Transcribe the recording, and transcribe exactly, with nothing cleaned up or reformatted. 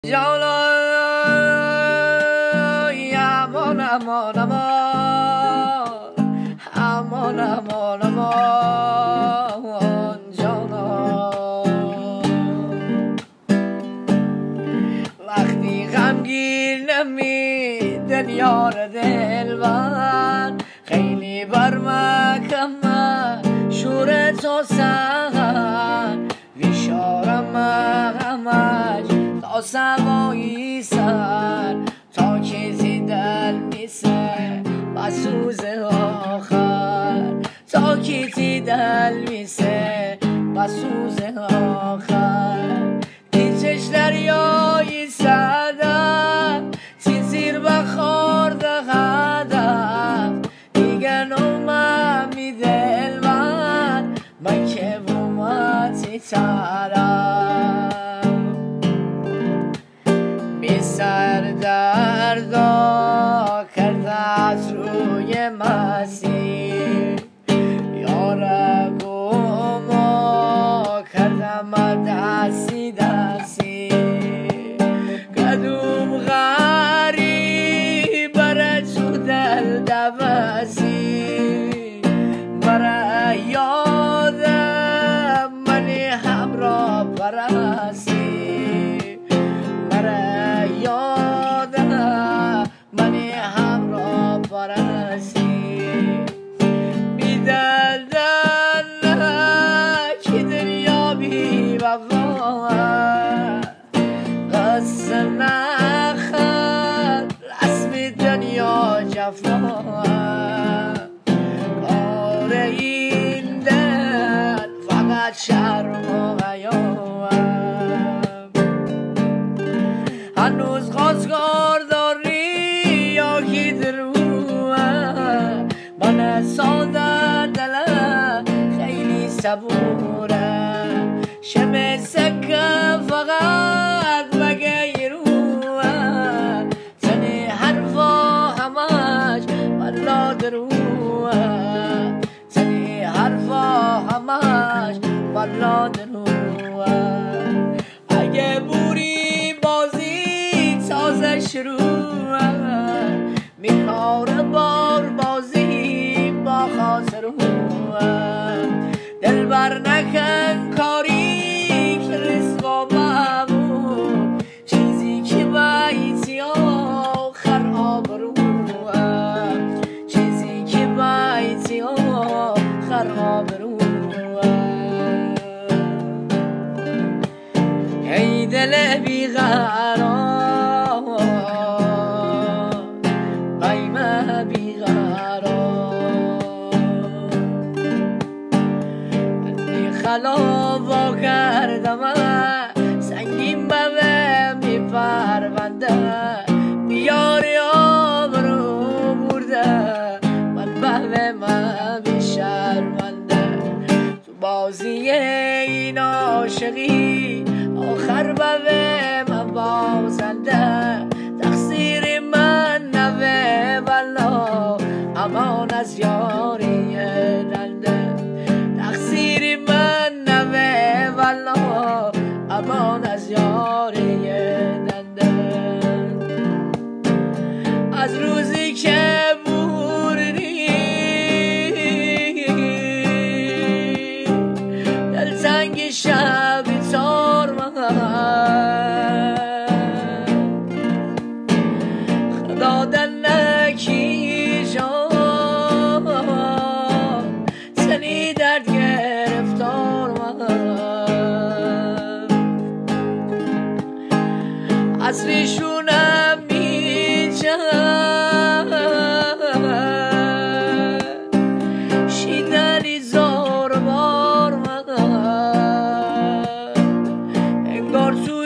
جانای امان امان امان امان امان امان جانان وقتی غمگین نمی دنیار دلبر خیلی بر مکمه شور تو سهر ویشارم همش تا سوایی سر تا کسی دل میسه بسوز آخر تا کسی دل میسه بسوز آخر تیچش دریایی سردم تی زیر بخورد هدف دیگه نومم می دل من من که بومتی ترم سر دردا کرده از روی مسیر یارگو ما کردم دستی دستی کدوم غریب بره تو دل دوستی بره یادم منی همراه پرستی یادم منی همراه پرستی بیدل دل که دریا بی وفا قصه نخل رسم دنیا جفا کار این دل فقط شرم و حیا هنوز خواستگار داری یا کی دروه من ساده دلم خیلی صبوره شمه سکه فقط بگه روه زنی حرفا همش بلا دروه زنی حرفا همش بلا دروه اگه بوری بازی تازه شروع میکار بار بازی با خاطر دل بر نکن کاری که رزق و ممون چیزی که بایتی آخر آبرو چیزی که بایتی آخر آبرو ای دل بیقرار قیمه بیقرار انی خلافا کردم سنگین به می پرونده میاری آبرو برده من به من بی شرمنده تو بازی این عاشقی آخر به من بازنده تقصیر من نوه والا امان از یاری دنده تقصیر من نوه والا امان از یاری دنده از روزی که بوردی دلتنگ شب تار من دادن نکی جان سنی درد گرفتار من اصلیشونم میجن شیدنی زار بار من انگار تو